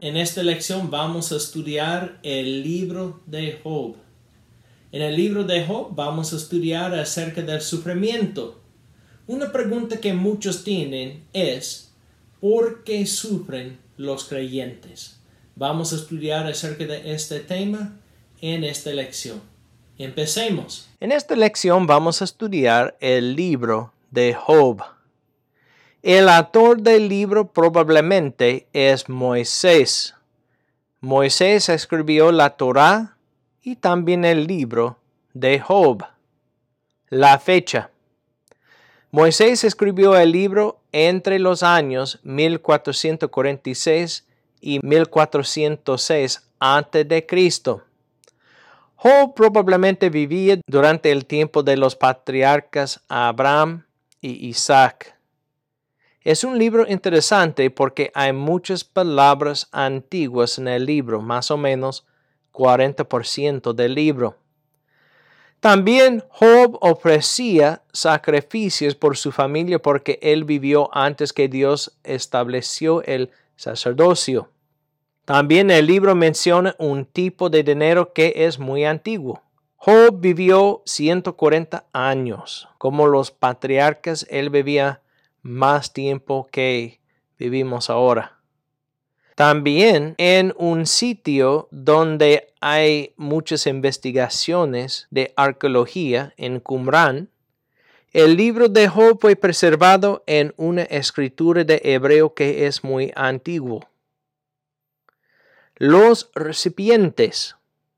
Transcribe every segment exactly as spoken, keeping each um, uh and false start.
En esta lección vamos a estudiar el libro de Job. En el libro de Job vamos a estudiar acerca del sufrimiento. Una pregunta que muchos tienen es, ¿por qué sufren los creyentes? Vamos a estudiar acerca de este tema en esta lección. Empecemos. En esta lección vamos a estudiar el libro de Job. El autor del libro probablemente es Moisés. Moisés escribió la Torá y también el libro de Job. La fecha. Moisés escribió el libro entre los años mil cuatrocientos cuarenta y seis y mil cuatrocientos seis antes de Cristo. Job probablemente vivía durante el tiempo de los patriarcas Abraham y Isaac. Es un libro interesante porque hay muchas palabras antiguas en el libro, más o menos cuarenta por ciento del libro. También Job ofrecía sacrificios por su familia porque él vivió antes que Dios estableció el sacerdocio. También el libro menciona un tipo de dinero que es muy antiguo. Job vivió ciento cuarenta años. Como los patriarcas, él vivía más tiempo que vivimos ahora. También en un sitio donde hay muchas investigaciones de arqueología en Qumrán, el libro de Job fue preservado en una escritura de hebreo que es muy antiguo. Los recipientes.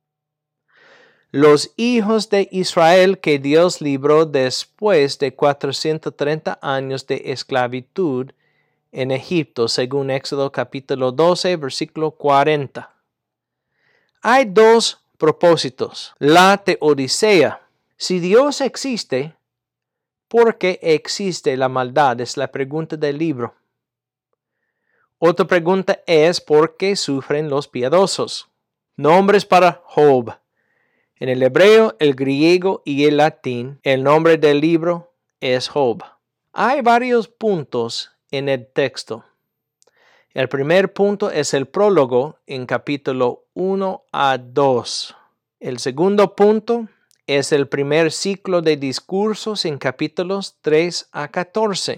Los hijos de Israel que Dios libró después de cuatrocientos treinta años de esclavitud en Egipto, según Éxodo capítulo doce, versículo cuarenta. Hay dos propósitos. La teodicea. Si Dios existe, ¿por qué existe la maldad? Es la pregunta del libro. Otra pregunta es ¿por qué sufren los piadosos? Nombres para Job. En el hebreo, el griego y el latín, el nombre del libro es Job. Hay varios puntos en el texto. El primer punto es el prólogo en capítulo uno a dos. El segundo punto es el primer ciclo de discursos en capítulos tres a catorce.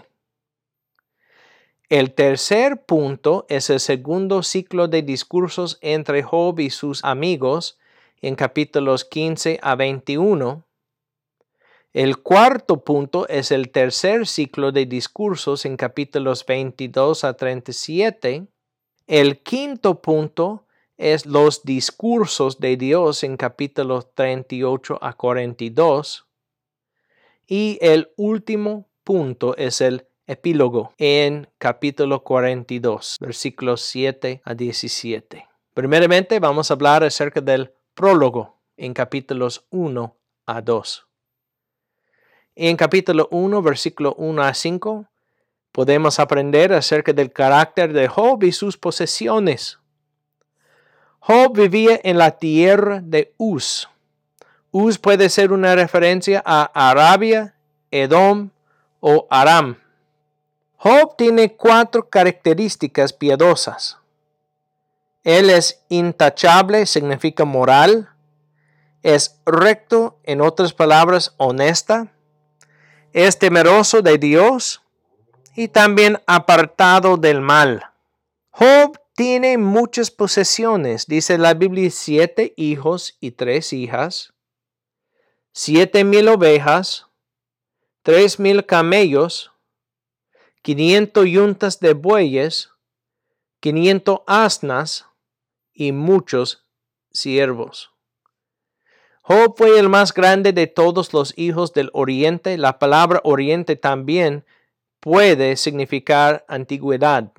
El tercer punto es el segundo ciclo de discursos entre Job y sus amigos en capítulos quince a veintiuno. El cuarto punto es el tercer ciclo de discursos en capítulos veintidós a treinta y siete. El quinto punto es los discursos de Dios en capítulos treinta y ocho a cuarenta y dos. Y el último punto es el epílogo en capítulo cuarenta y dos, versículos siete a diecisiete. Primeramente vamos a hablar acerca del prólogo en capítulos uno a dos. En capítulo uno, versículo uno a cinco, podemos aprender acerca del carácter de Job y sus posesiones. Job vivía en la tierra de Uz. Uz puede ser una referencia a Arabia, Edom o Aram. Job tiene cuatro características piadosas. Él es intachable, significa moral. Es recto, en otras palabras, honesta. Es temeroso de Dios y también apartado del mal. Job tiene muchas posesiones. Dice la Biblia, siete hijos y tres hijas, siete mil ovejas, tres mil camellos, quinientas yuntas de bueyes, quinientas asnas y muchos siervos. Job fue el más grande de todos los hijos del oriente. La palabra oriente también puede significar antigüedad.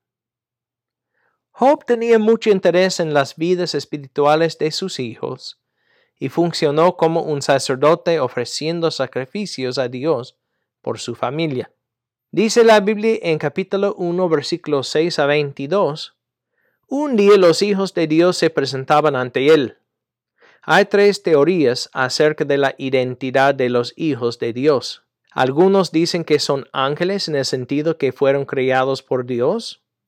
Job tenía mucho interés en las vidas espirituales de sus hijos y funcionó como un sacerdote ofreciendo sacrificios a Dios por su familia. Dice la Biblia en capítulo uno, versículos seis a veintidós, un día los hijos de Dios se presentaban ante él. Hay tres teorías acerca de la identidad de los hijos de Dios. Algunos dicen que son ángeles en el sentido que fueron creados por Dios.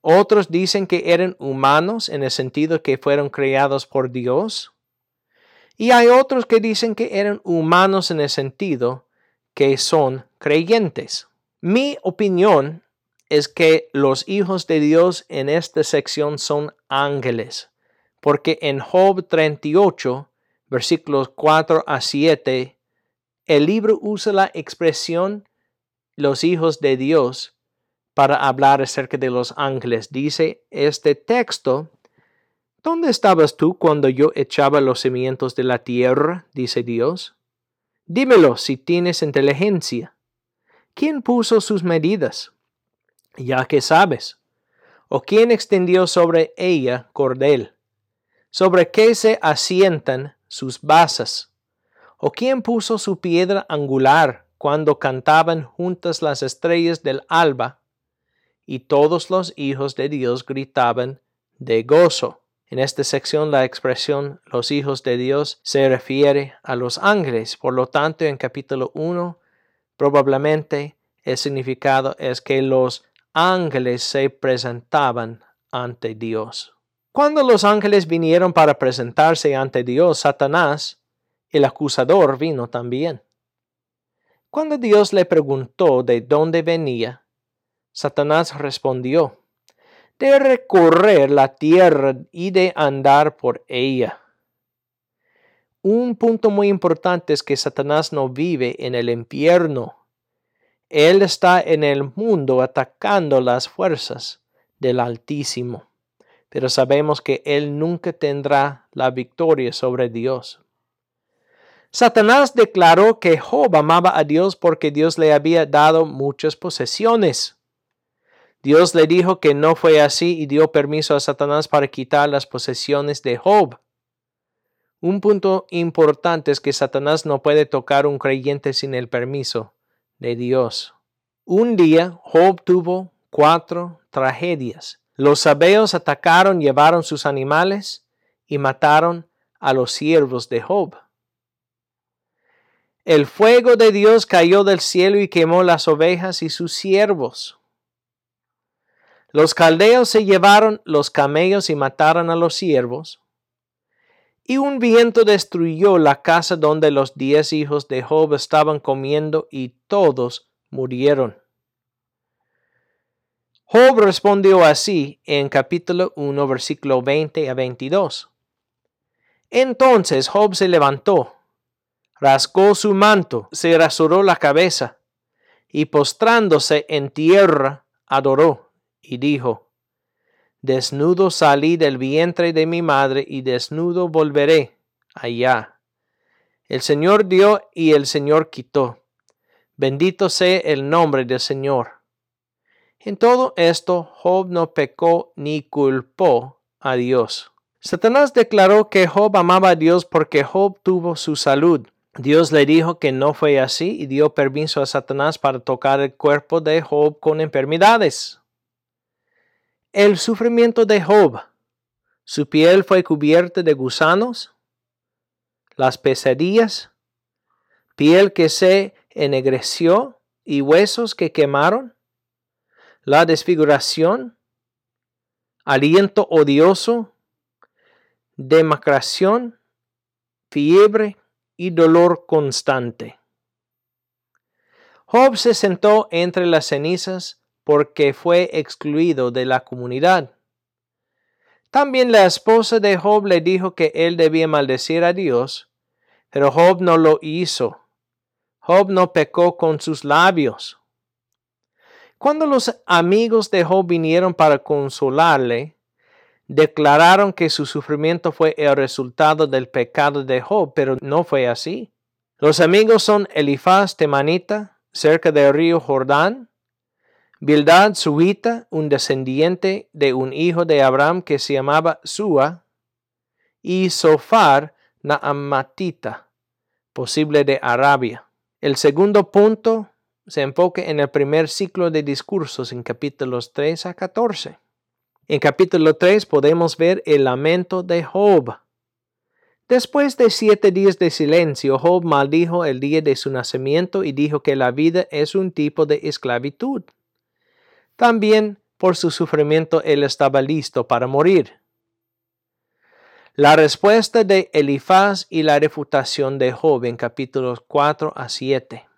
Otros dicen que eran humanos en el sentido que fueron creados por Dios. Y hay otros que dicen que eran humanos en el sentido que son creyentes. Mi opinión es que los hijos de Dios en esta sección son ángeles, porque en Job treinta y ocho, versículos cuatro a siete, el libro usa la expresión los hijos de Dios para hablar acerca de los ángeles. Dice este texto: ¿dónde estabas tú cuando yo echaba los cimientos de la tierra? Dice Dios. Dímelo si tienes inteligencia. ¿Quién puso sus medidas? Ya que sabes. ¿O quién extendió sobre ella cordel? ¿Sobre qué se asientan sus basas? ¿O quién puso su piedra angular cuando cantaban juntas las estrellas del alba? Y todos los hijos de Dios gritaban de gozo. En esta sección la expresión los hijos de Dios se refiere a los ángeles. Por lo tanto, en capítulo uno, probablemente el significado es que los ángeles se presentaban ante Dios. Cuando los ángeles vinieron para presentarse ante Dios, Satanás, el acusador, vino también. Cuando Dios le preguntó de dónde venía, Satanás respondió: de recorrer la tierra y de andar por ella. Un punto muy importante es que Satanás no vive en el infierno. Él está en el mundo atacando las fuerzas del Altísimo. Pero sabemos que él nunca tendrá la victoria sobre Dios. Satanás declaró que Job amaba a Dios porque Dios le había dado muchas posesiones. Dios le dijo que no fue así y dio permiso a Satanás para quitar las posesiones de Job. Un punto importante es que Satanás no puede tocar a un creyente sin el permiso de Dios. Un día Job tuvo cuatro tragedias. Los sabeos atacaron, llevaron sus animales y mataron a los siervos de Job. El fuego de Dios cayó del cielo y quemó las ovejas y sus siervos. Los caldeos se llevaron los camellos y mataron a los siervos. Y un viento destruyó la casa donde los diez hijos de Job estaban comiendo y todos murieron. Job respondió así en capítulo uno, versículo veinte a veintidós. Entonces Job se levantó, rasgó su manto, se rasuró la cabeza y postrándose en tierra adoró. Y dijo: desnudo salí del vientre de mi madre y desnudo volveré allá. El Señor dio y el Señor quitó. Bendito sea el nombre del Señor. En todo esto Job no pecó ni culpó a Dios. Satanás declaró que Job amaba a Dios porque Job tuvo su salud. Dios le dijo que no fue así y dio permiso a Satanás para tocar el cuerpo de Job con enfermedades. El sufrimiento de Job. Su piel fue cubierta de gusanos, las pesadillas, piel que se ennegreció y huesos que quemaron, la desfiguración, aliento odioso, demacración, fiebre y dolor constante. Job se sentó entre las cenizas porque fue excluido de la comunidad. También la esposa de Job le dijo que él debía maldecir a Dios, pero Job no lo hizo. Job no pecó con sus labios. Cuando los amigos de Job vinieron para consolarle, declararon que su sufrimiento fue el resultado del pecado de Job, pero no fue así. Los amigos son Elifaz temanita, cerca del río Jordán, Bildad suita, un descendiente de un hijo de Abraham que se llamaba Sua, y Sofar naamatita, posible de Arabia. El segundo punto se enfoca en el primer ciclo de discursos en capítulos tres a catorce. En capítulo tres podemos ver el lamento de Job. Después de siete días de silencio, Job maldijo el día de su nacimiento y dijo que la vida es un tipo de esclavitud. También por su sufrimiento él estaba listo para morir. La respuesta de Elifaz y la refutación de Job en capítulos cuatro a siete.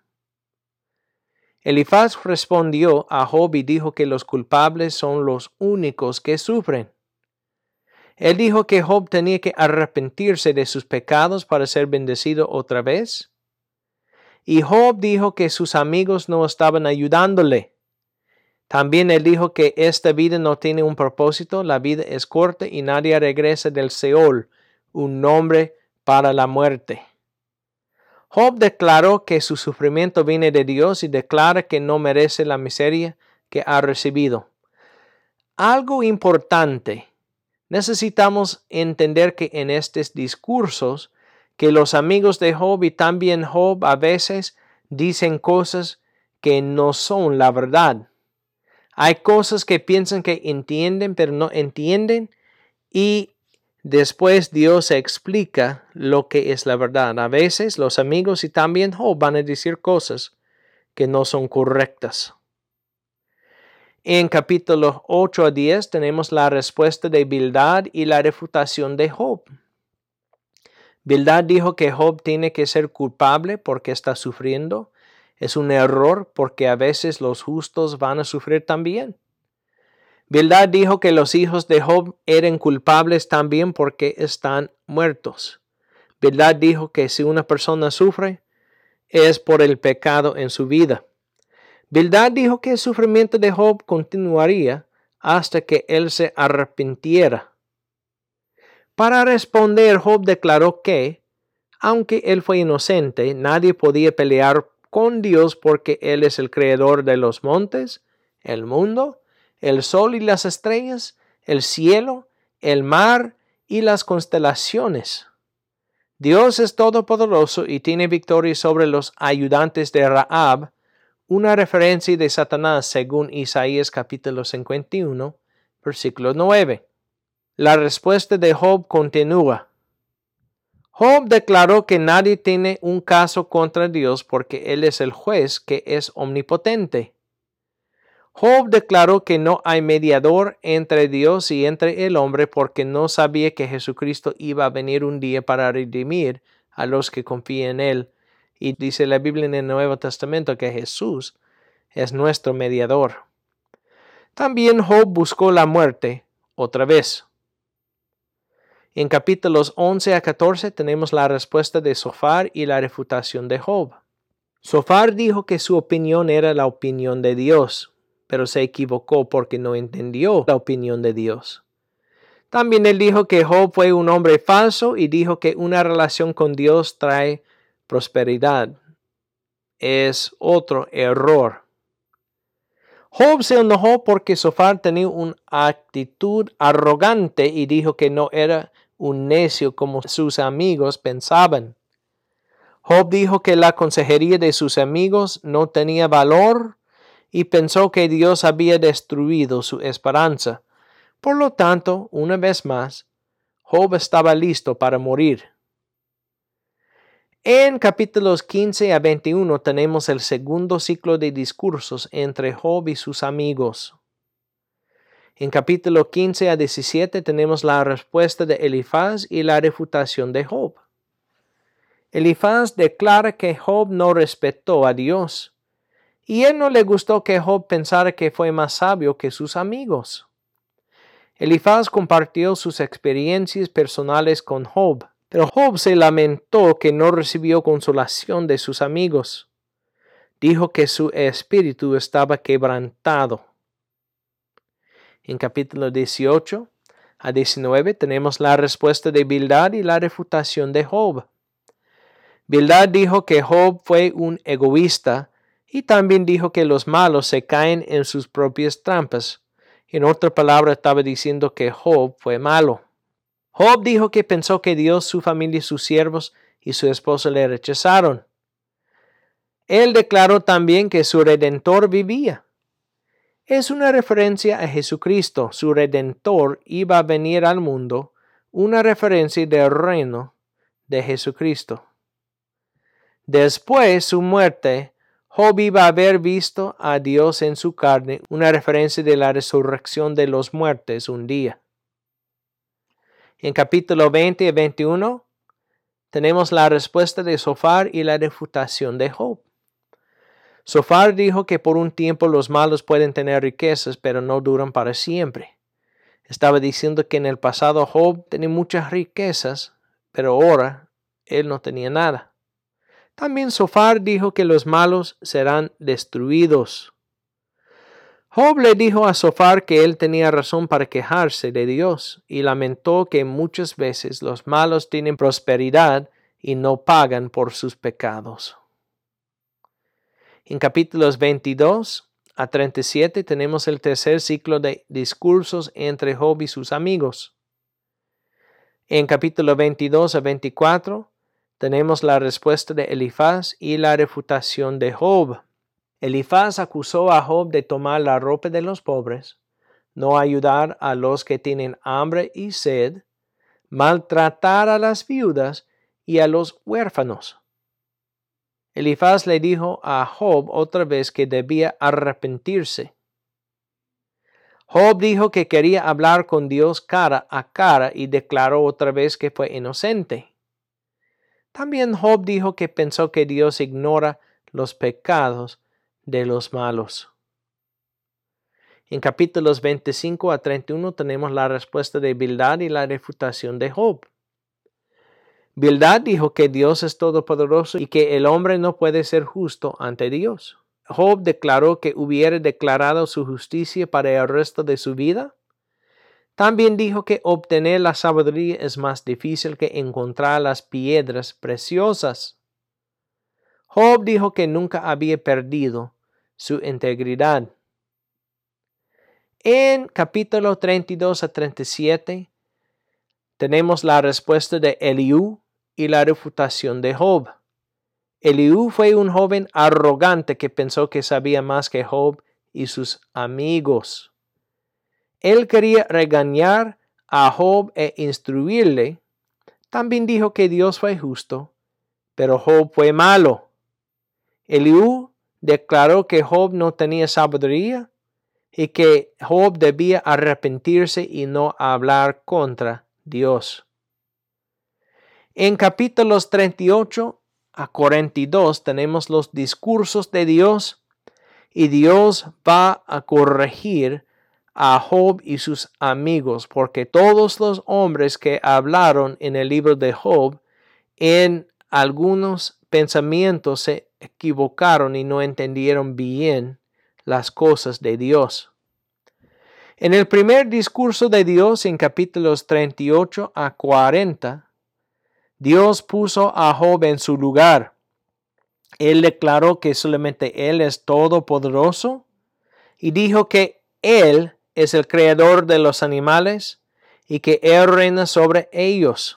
Elifaz respondió a Job y dijo que los culpables son los únicos que sufren. Él dijo que Job tenía que arrepentirse de sus pecados para ser bendecido otra vez. Y Job dijo que sus amigos no estaban ayudándole. También él dijo que esta vida no tiene un propósito, la vida es corta y nadie regresa del Seol, un nombre para la muerte. Job declaró que su sufrimiento viene de Dios y declara que no merece la miseria que ha recibido. Algo importante. Necesitamos entender que en estos discursos, que los amigos de Job y también Job a veces dicen cosas que no son la verdad. Hay cosas que piensan que entienden, pero no entienden, y después Dios explica lo que es la verdad. A veces los amigos y también Job van a decir cosas que no son correctas. En capítulos ocho a diez tenemos la respuesta de Bildad y la refutación de Job. Bildad dijo que Job tiene que ser culpable porque está sufriendo. Es un error porque a veces los justos van a sufrir también. Bildad dijo que los hijos de Job eran culpables también porque están muertos. Bildad dijo que si una persona sufre es por el pecado en su vida. Bildad dijo que el sufrimiento de Job continuaría hasta que él se arrepintiera. Para responder, Job declaró que, aunque él fue inocente, nadie podía pelear con Dios porque Él es el creador de los montes, el mundo, el sol y las estrellas, el cielo, el mar y las constelaciones. Dios es todopoderoso y tiene victoria sobre los ayudantes de Rahab, una referencia de Satanás según Isaías capítulo cincuenta y uno, versículo nueve. La respuesta de Job continúa. Job declaró que nadie tiene un caso contra Dios porque Él es el juez que es omnipotente. Job declaró que no hay mediador entre Dios y entre el hombre porque no sabía que Jesucristo iba a venir un día para redimir a los que confían en Él. Y dice la Biblia en el Nuevo Testamento que Jesús es nuestro mediador. También Job buscó la muerte otra vez. En capítulos once a catorce tenemos la respuesta de Zofar y la refutación de Job. Zofar dijo que su opinión era la opinión de Dios, pero se equivocó porque no entendió la opinión de Dios. También él dijo que Job fue un hombre falso y dijo que una relación con Dios trae prosperidad. Es otro error. Job se enojó porque Zofar tenía una actitud arrogante y dijo que no era un necio como sus amigos pensaban. Job dijo que la consejería de sus amigos no tenía valor y pensó que Dios había destruido su esperanza. Por lo tanto, una vez más, Job estaba listo para morir. En capítulos quince a veintiuno tenemos el segundo ciclo de discursos entre Job y sus amigos. En capítulo quince a diecisiete tenemos la respuesta de Elifaz y la refutación de Job. Elifaz declara que Job no respetó a Dios, y él no le gustó que Job pensara que fue más sabio que sus amigos. Elifaz compartió sus experiencias personales con Job, pero Job se lamentó que no recibió consolación de sus amigos. Dijo que su espíritu estaba quebrantado. En capítulo dieciocho a diecinueve tenemos la respuesta de Bildad y la refutación de Job. Bildad dijo que Job fue un egoísta y también dijo que los malos se caen en sus propias trampas. En otra palabra, estaba diciendo que Job fue malo. Job dijo que pensó que Dios, su familia, sus siervos y su esposa le rechazaron. Él declaró también que su Redentor vivía. Es una referencia a Jesucristo. Su Redentor iba a venir al mundo, una referencia del reino de Jesucristo. Después de su muerte, Job iba a haber visto a Dios en su carne, una referencia de la resurrección de los muertos un día. En capítulo veinte y veintiuno tenemos la respuesta de Zofar y la refutación de Job. Zofar dijo que por un tiempo los malos pueden tener riquezas, pero no duran para siempre. Estaba diciendo que en el pasado Job tenía muchas riquezas, pero ahora él no tenía nada. También Zofar dijo que los malos serán destruidos. Job le dijo a Zofar que él tenía razón para quejarse de Dios y lamentó que muchas veces los malos tienen prosperidad y no pagan por sus pecados. En capítulos veintidós a treinta y siete tenemos el tercer ciclo de discursos entre Job y sus amigos. En capítulo veintidós a veinticuatro tenemos la respuesta de Elifaz y la refutación de Job. Elifaz acusó a Job de tomar la ropa de los pobres, no ayudar a los que tienen hambre y sed, maltratar a las viudas y a los huérfanos. Elifaz le dijo a Job otra vez que debía arrepentirse. Job dijo que quería hablar con Dios cara a cara y declaró otra vez que fue inocente. También Job dijo que pensó que Dios ignora los pecados de los malos. En capítulos veinticinco a treinta y uno tenemos la respuesta de Bildad y la refutación de Job. Bildad dijo que Dios es todopoderoso y que el hombre no puede ser justo ante Dios. Job declaró que hubiera declarado su justicia para el resto de su vida. También dijo que obtener la sabiduría es más difícil que encontrar las piedras preciosas. Job dijo que nunca había perdido su integridad. En capítulo treinta y dos a treinta y siete tenemos la respuesta de Eliú y la refutación de Job. Eliú fue un joven arrogante que pensó que sabía más que Job y sus amigos. Él quería regañar a Job e instruirle. También dijo que Dios fue justo, pero Job fue malo. Eliú declaró que Job no tenía sabiduría y que Job debía arrepentirse y no hablar contra Dios. En capítulos treinta y ocho a cuarenta y dos tenemos los discursos de Dios y Dios va a corregir a Job y sus amigos porque todos los hombres que hablaron en el libro de Job en algunos pensamientos se equivocaron y no entendieron bien las cosas de Dios. En el primer discurso de Dios en capítulos treinta y ocho a cuarenta, Dios puso a Job en su lugar. Él declaró que solamente Él es todopoderoso y dijo que Él es el creador de los animales y que Él reina sobre ellos.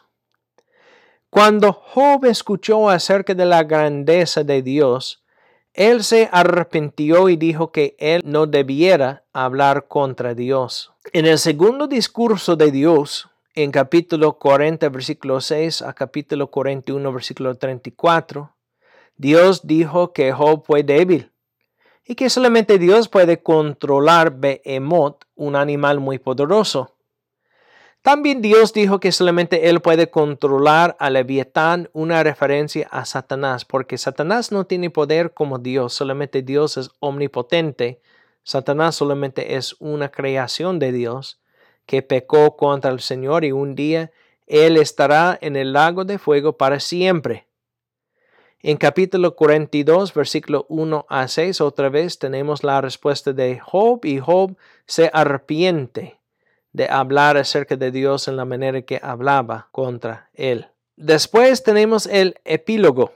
Cuando Job escuchó acerca de la grandeza de Dios, él se arrepintió y dijo que él no debiera hablar contra Dios. En el segundo discurso de Dios, en capítulo cuarenta, versículo seis a capítulo cuarenta y uno, versículo treinta y cuatro, Dios dijo que Job fue débil y que solamente Dios puede controlar Behemoth, un animal muy poderoso. También Dios dijo que solamente Él puede controlar a Leviatán, una referencia a Satanás, porque Satanás no tiene poder como Dios, solamente Dios es omnipotente. Satanás solamente es una creación de Dios que pecó contra el Señor y un día Él estará en el lago de fuego para siempre. En capítulo cuarenta y dos, versículo uno a seis, otra vez tenemos la respuesta de Job y Job se arrepiente de hablar acerca de Dios en la manera que hablaba contra él. Después tenemos el epílogo.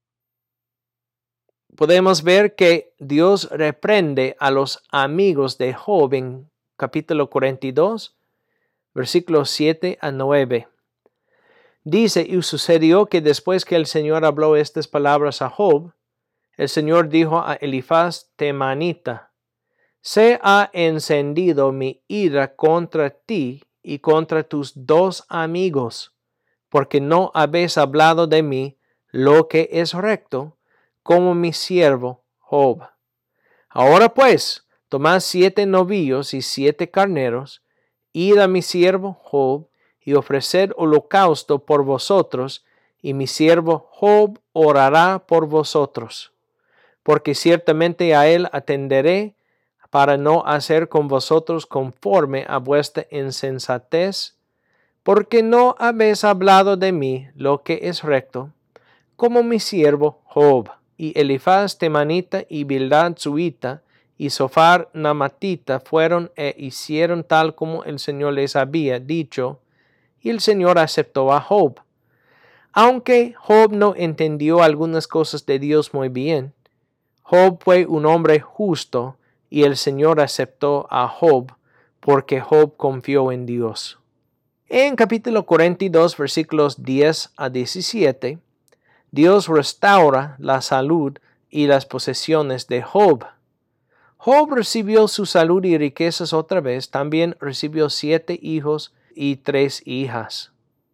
Podemos ver que Dios reprende a los amigos de Job en capítulo cuarenta y dos, versículos siete a nueve. Dice, y sucedió que después que el Señor habló estas palabras a Job, el Señor dijo a Elifaz temanita, se ha encendido mi ira contra ti y contra tus dos amigos, porque no habéis hablado de mí lo que es recto, como mi siervo Job. Ahora pues, tomad siete novillos y siete carneros, id a mi siervo Job, y ofreced holocausto por vosotros, y mi siervo Job orará por vosotros. Porque ciertamente a él atenderé, para no hacer con vosotros conforme a vuestra insensatez, porque no habéis hablado de mí lo que es recto, como mi siervo Job, y Elifaz temanita y Bildad suita, y Sofar namatita fueron e hicieron tal como el Señor les había dicho, y el Señor aceptó a Job. Aunque Job no entendió algunas cosas de Dios muy bien, Job fue un hombre justo, y el Señor aceptó a Job, porque Job confió en Dios. En capítulo cuarenta y dos, versículos diez a diecisiete, Dios restaura la salud y las posesiones de Job. Job recibió su salud y riquezas otra vez, también recibió siete hijos y tres hijas.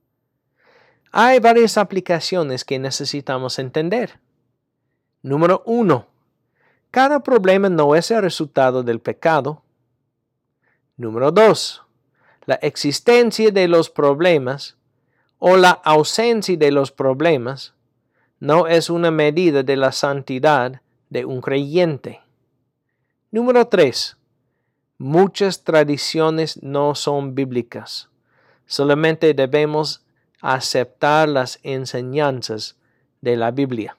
Hay varias aplicaciones que necesitamos entender. Número uno. Cada problema no es el resultado del pecado. Número dos. La existencia de los problemas o la ausencia de los problemas no es una medida de la santidad de un creyente. Número tres. Muchas tradiciones no son bíblicas. Solamente debemos aceptar las enseñanzas de la Biblia.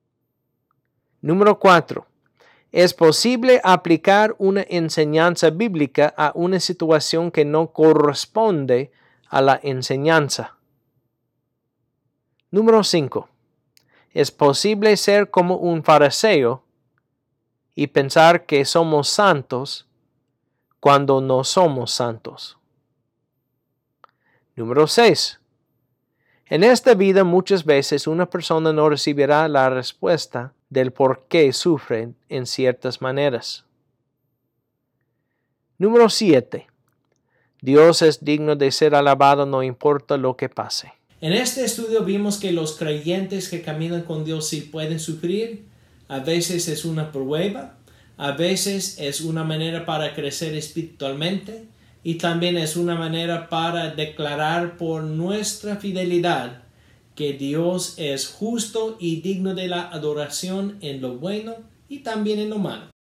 Número cuatro. Es posible aplicar una enseñanza bíblica a una situación que no corresponde a la enseñanza. Número cinco. Es posible ser como un fariseo y pensar que somos santos cuando no somos santos. Número seis. En esta vida muchas veces una persona no recibirá la respuesta del por qué sufren en ciertas maneras. Número siete. Dios es digno de ser alabado no importa lo que pase. En este estudio vimos que los creyentes que caminan con Dios sí pueden sufrir. A veces es una prueba, a veces es una manera para crecer espiritualmente y también es una manera para declarar por nuestra fidelidad que Dios es justo y digno de la adoración en lo bueno y también en lo malo.